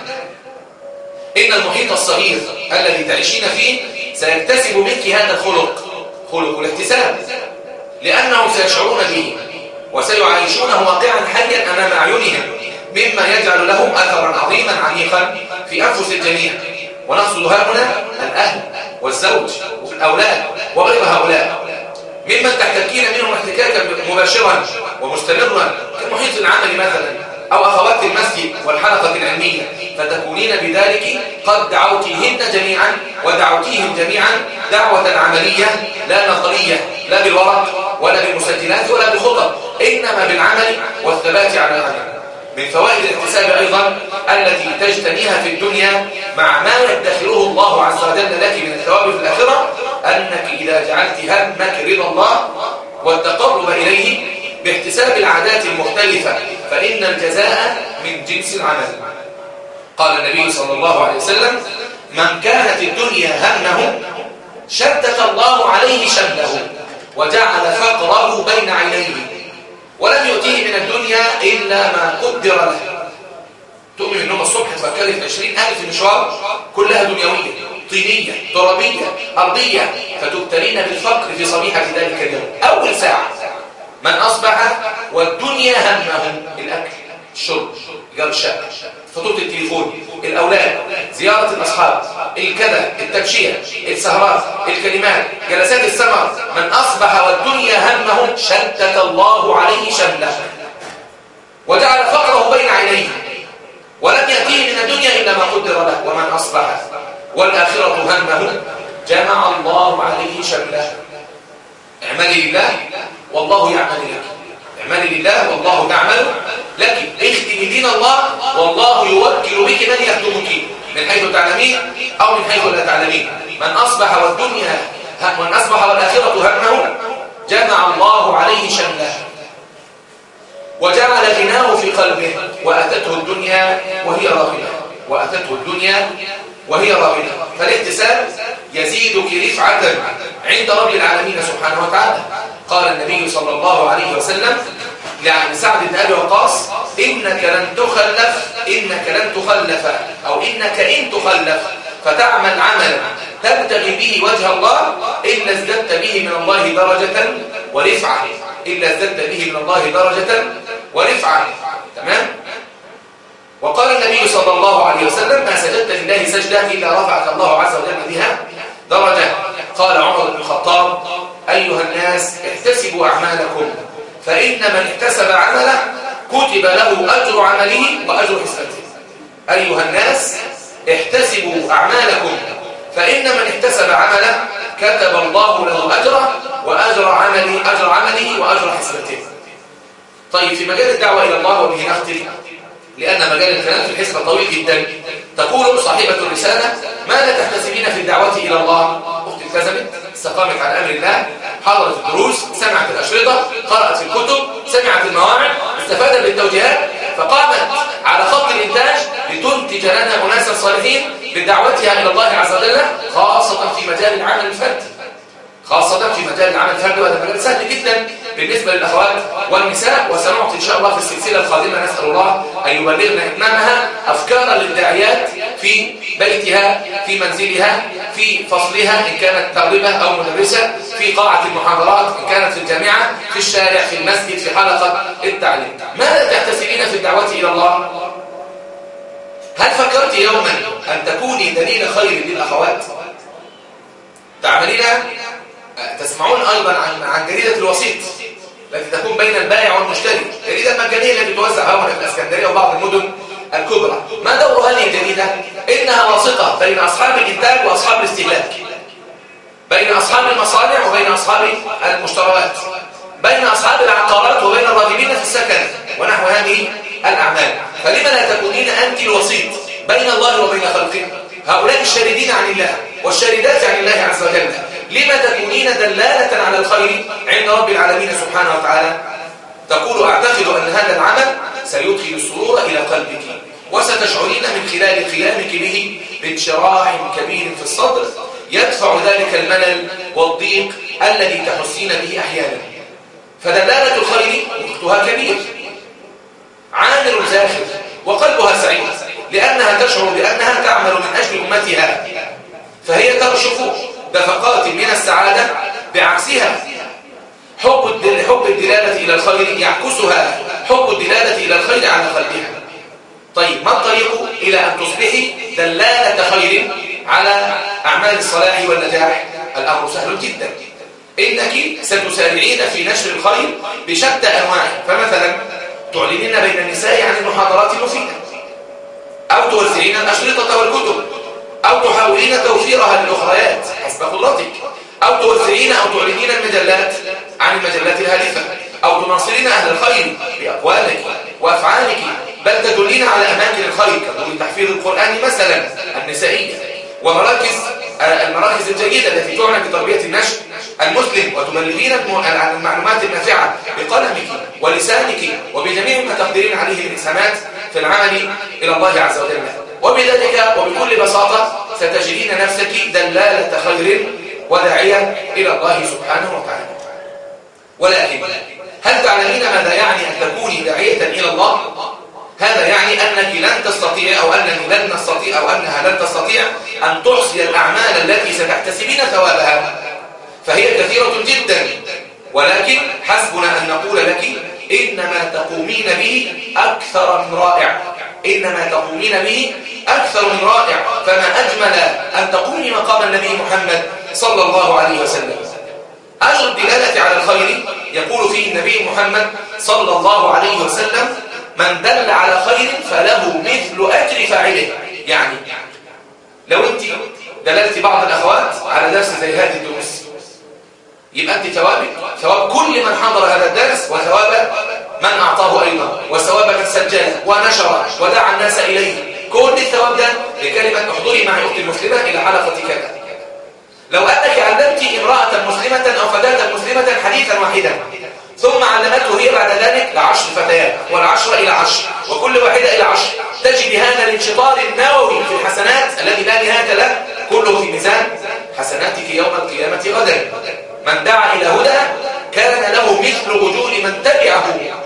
A: إن المحيط الصغير الذي تعيشين فيه سيكتسب منك هذا الخلق، خلق الاحتساب، لأنهم سيشعرون به وسيعيشونه واقعا حيا أمام أعينهم، مما يجعل لهم أثرا عظيما عميقا في أنفس الجميع. ونقصد هنا الأهل والزوج والأولاد وغير هؤلاء ممن تحتكين منهم احتكاكا مباشرا ومستمرا كمحيط العمل مثلا أو أخوات المسجد والحلقة العلمية، فتكونين بذلك قد دعوتيهن جميعا ودعوتيهم جميعا دعوة عملية لا نظرية، لا بالورق ولا بالمسجلات ولا بالخطب، إنما بالعمل والثبات على العمل. من فوائد الاحتساب أيضا التي تجتنيها في الدنيا مع ما يدخره الله عز وجل لك من الثواب في الآخرة، أنك إذا جعلت همك رضا الله والتقرب إليه باحتساب العادات المختلفة فإن الجزاء من جنس العمل. قال النبي صلى الله عليه وسلم: من كانت الدنيا همه شتت الله عليه شمله وجعل فقره بين عينيه ولم يؤتيه من الدنيا إلا ما قدر له. تؤمن من النوم الصبح تفكري في عشرين ألف مشوار كلها دنيوية طينية ترابية أرضية، فتبتلين بالفقر في صبيحة ذلك اليوم. أول ساعة من أصبح والدنيا همه الأكل، الشرب، إيجار الشقة، فاتورة التليفون، الأولاد، زيارة الأصحاب، الكذا، التمشية، السهرات، الكلمات، جلسات السمر، من أصبح والدنيا همه شتت الله عليه شمله وجعل فقره بين عينيه ولم يأتيه من الدنيا إلا ما قدر له. ومن أصبح والآخرة همه جمع الله عليه شمله. اعملي لله والله يعمل لك، اعملي لله والله يعمل لك، اخدمي دين الله والله يوكل بك من يخدمك من حيث تعلمين أو من حيث لا تعلمين. من أصبح والدنيا من أصبح والآخرة همه جمع الله عليه شمله وجعل غناه في قلبه وأتته الدنيا وهي راغبة وأتته الدنيا وهي راغبة. فالاحتساب يزيدك رفعة عند رب العالمين سبحانه وتعالى. قال النبي صلى الله عليه وسلم لسعد بن أبي وقاص: إنك لن تخلف إنك لن تخلف أو إنك إن تخلف فتعمل عملا تبتغي به وجه الله إلا ازددت به من الله درجة ورفعة إلا ازددت به من الله درجة ورفعة. تمام؟ وقال النبي صلى الله عليه وسلم: ما سجدت لله سجدة إلا رفعك الله عز وجل بها درجة. قال عمر بن الخطاب: أيها الناس احتسبوا أعمالكم فإن من احتسب عمله كتب له أجر عمله وأجر حسنته. أيها الناس احتسبوا أعمالكم فإن من احتسب عمله كتب الله له أجره وأجر عمله أجر عمله وأجر حسنته. طيب، في مجال الدعوة إلى الله وبه نختم لأن مجال الكلام في الحسبة طويل جدا. تقول صاحبة الرسالة: ماذا تحتسبين في الدعوة إلى الله؟ أختي التزمت، استقامت على أمر الله، حضرت الدروس، سمعت الأشرطة، قرأت في الكتب، سمعت المواعظ، استفادت بالتوجيهات، فقامت على خط الإنتاج لتنتج لنا أناسا صالحين بدعوتها إلى الله عز وجل، خاصة في مجال العمل الفردي خاصة في مجال العمل الفردي وهذا مجال سهل جدا بالنسبة للأخوات والنساء. وسنعطي إن شاء الله في السلسلة القادمة، نسأل الله أن يبلغنا إتمامها، أفكارا للداعيات في بيتها، في منزلها، في فصلها إن كانت طالبة أو مدرسة، في قاعة المحاضرات إن كانت في الجامعة، في الشارع، في المسجد، في حلقة التعليم. ماذا تحتسبين في الدعوة إلى الله؟ هل فكرت يوما أن تكوني دليل خير للأخوات؟ تعملينها. تسمعون أيضا عن عن جريدة الوسيط التي تكون بين البائع والمشتري، جريدة مجانية التي توزع هنا في الإسكندرية وبعض المدن الكبرى. ما دور هذه الجريدة؟ إنها واسطة بين أصحاب الإنتاج وأصحاب الاستهلاك، بين أصحاب المصانع وبين أصحاب المشتريات، بين أصحاب العقارات وبين الراغبين في السكن ونحو هذه الأعمال. فلما لا تكونين أنت الوسيط بين الله وبين خلقه؟ هؤلاء الشاردين عن الله والشاردات عن الله عز وجل، لما تكونين دلالة على الخير عند رب العالمين سبحانه وتعالى؟ تقول أعتقد أن هذا العمل سيدخل السرور إلى قلبك، وستشعرين من خلال قيامك به بانشراح كبير في الصدر يدفع ذلك الملل والضيق الذي تحسين به أحيانا. فدلالة الخير وقتها كبير. عامل زاخر وقلبها سعيد لأنها تشعر بأنها تعمل من أجل أمتها، فهي ترشف دفقات من السعادة. بعكسها حب حب الدلالة إلى الخير يعكسها حب الدلالة إلى الخير على قلبها. طيب ما الطريق إلى أن تصبحي دلالة خير على أعمال الصلاح والنجاح؟ الأمر سهل جدا. إنك ستسارعين في نشر الخير بشتى أنواعه. فمثلا تعلنين بين النساء عن المحاضرات المفيدة، أو توزعين الأشرطة والكتب، أو تحاولين توفيرها للأخريات حسب قدرتك، أو توزعين أو تعلنين المجلات عن المجلات الهادفة، أو تناصرين أهل الخير بأقوالك وأفعالك، بل تدلين على أماكن الخير كدور تحفيظ القرآن مثلا النسائية، ومراكز المراكز الجيدة التي تعنى بتربية النشء المسلم، وتبلغين المعلومات النافعة بقلمك ولسانك وبجميع ما تقدرين عليه من إسهامات في العمل إلى الله عز وجل. وبذلك وبكل بساطة ستجدين نفسك دلالة خير وداعية إلى الله سبحانه وتعالى. ولكن هل تعلمين ماذا يعني أن تكوني داعية إلى الله؟ هذا يعني أنك لن تستطيع أو أنني لن نستطيع أو أنها لن تستطيع أن تحصي الأعمال التي ستحتسبين ثوابها، فهي كثيرة جدا. ولكن حسبنا أن نقول لك إنما تقومين به أكثر من رائع، إنما تقومين به أكثر من رائع. فما أجمل أن تقومي مقام النبي محمد صلى الله عليه وسلم. أجر الدلالة على الخير يقول فيه النبي محمد صلى الله عليه وسلم: من دل على خير فله مثل أجر فاعله. يعني لو أنت دللت بعض الأخوات على درس زي هذه الدروس، يبقى أنت ثوابك ثواب كل من حضر هذا الدرس، وثواب من أعطاه أيضا، وثواب من سجله ونشر ودعا الناس إليه. كل الثواب ده لكلمة احضري مع أختي المسلمة إلى حلقة كذا. لو أنك علمت امرأة مسلمة أو فتاة مسلمة حديثا واحدا، ثم علمته هي بعد ذلك لعشر فتيات والعشر إلى عشر وكل واحدة إلى عشر، تجد هذا الانشطار النووي في الحسنات الذي لا نهاية له كله في ميزان حسناتك يوم القيامة غدا. من دعا إلى هدى كان له مثل أجور من تبعه،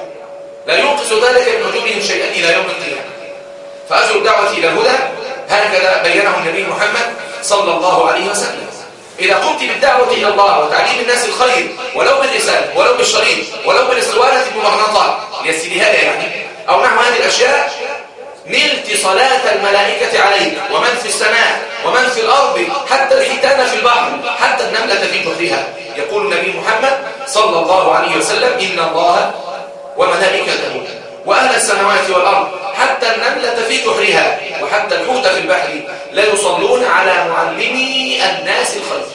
A: لا ينقص ذلك من أجورهم شيئا إلى يوم القيامة. فأجر الدعوة إلى الهدى هكذا بينه النبي محمد صلى الله عليه وسلم. إذا قمت بالدعوة إلى الله وتعليم الناس الخير ولو بالرسالة ولو بالشريط ولو بالاسطوانة الممغنطة للسديهاية يعني أو نحو هذه الأشياء، نلت صلاة الملائكة عليك ومن في السماء ومن في الأرض حتى الحيتان في البحر حتى النملة في بحرها. يقول النبي محمد صلى الله عليه وسلم: إن الله وملائكته وأهل السماوات والأرض حتى النملة في جحرها وحتى الحوت في البحر لا يصلون على معلمي الناس الخير.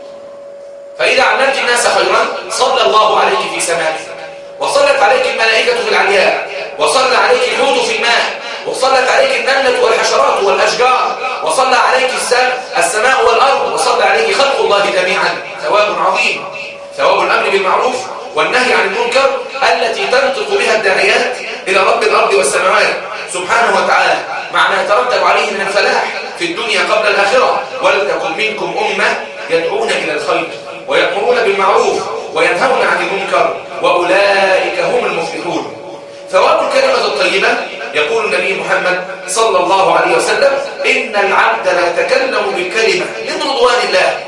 A: فإذا علمت الناس خيرا صلى الله عليك في سمائه، وصلت عليك الملائكة في العلياء، وصلى عليك الحوت في الماء، وصلت عليك النملة والحشرات والأشجار، وصلى عليك السماء والأرض، وصلى عليك خلق الله جميعا. ثواب عظيم، ثواب الأمر بالمعروف والنهي عن المنكر التي تنطق بها الداعيات إلى رب الأرض والسماوات سبحانه وتعالى، مع ما يترتب عليه من الفلاح في الدنيا قبل الآخرة. ولتكن منكم أمة يدعون إلى الخير ويأمرون بالمعروف وينهون عن المنكر وأولئك هم المفلحون. ثواب الكلمة الطيبة يقول النبي محمد صلى الله عليه وسلم: إن العبد لا يتكلم بالكلمة من رضوان الله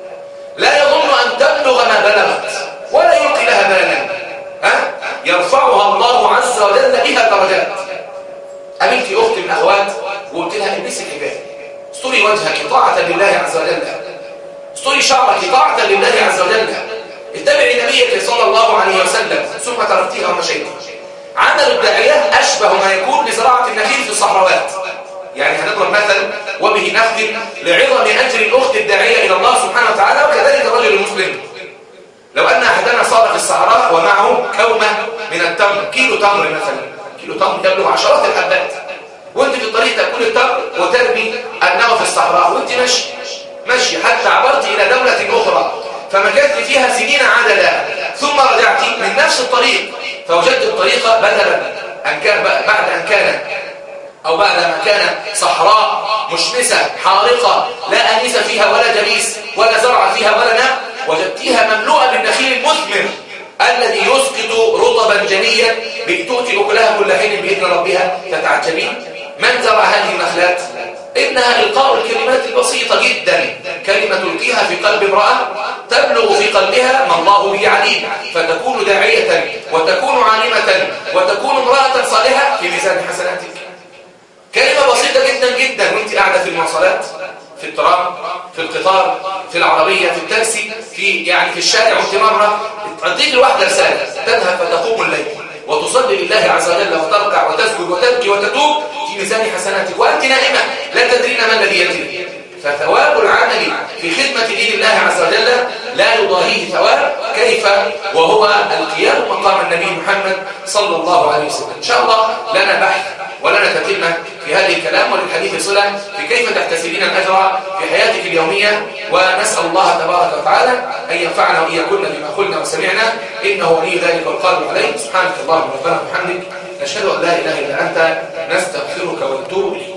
A: لا يظن أن تبلغ ما بلغت ولا يلقي لها بالا، ها؟ يرفعها الله عز وجل بها درجات. قابلت أخت من أخوات وقلت لها: البسي الحجاب، استري وجهك طاعة لله عز وجل، استري شعرك طاعة لله عز وجل، اتبعي نبيك صلى الله عليه وسلم ثم تركتيها ومشيت. عمل الداعية أشبه ما يكون بزراعة النخيل في الصحراوات. يعني هنضرب مثل وبه نختم لعظم أجر الأخت الداعية إلى الله سبحانه وتعالى، وكذلك الرجل المسلم. لو أن أحدنا صار في الصحراء ومعه كومة من التمر، كيلو تمر مثلا، كيلو تمر يبلغ عشرات الحبات، وانت في الطريق تأكل التمر وترمي النوى في الصحراء وانت ماشي ماشي حتى عبرت إلى دولة أخرى فمكثت فيها سنين عددا، ثم رجعت من نفس الطريق فوجدت الطريق بدلا أن كان بعد أن كان أو بعد ما كان صحراء مشمسة حارقة لا أنيس فيها ولا جليس ولا زرع فيها ولا ناء، وجدتها مملوءة بالنخيل المثمر الذي يسقط رطبا جنيا تؤتي أكلها كل حين بإذن ربها. تتعجبين من زرع هذه النخلات؟ إنها إلقاء الكلمات البسيطة جدا، كلمة تلقيها في قلب امرأة تبلغ في قلبها ما الله به عليم، فتكون داعية وتكون عالمة وتكون امرأة صالحة في ميزان حسناتك. كلمة بسيطة جدا جدا وانت قاعدة في المواصلات، في الترام، في القطار، في العربية، في التاكسي، في يعني في الشارع، وانت مرة تعطيك الواحدة رسالة تذهب فتقوم الليل وتصلي لله عز وجل وتركع وتسجد وتبكي وتتوب في ميزان حسناتك وأنت نائمة لا تدرين ما الذي يجري. فثواب العمل في خدمة دين الله عز وجل لا يضاهيه ثواب، كيف وهو القيام مقام النبي محمد صلى الله عليه وسلم. إن شاء الله لنا بحث ولنا تتمة في هذه الكلام وللحديث صلة في كيف تحتسبين الأجر في حياتك اليومية، ونسأل الله تبارك وتعالى أن ينفعنا وإياكم بما قلنا وسمعنا، إنه ولي ذلك والقادر عليه. سبحانك اللهم ربنا وبحمدك، نشهد أن لا إله إلا أنت، نستغفرك ونتوب إليك.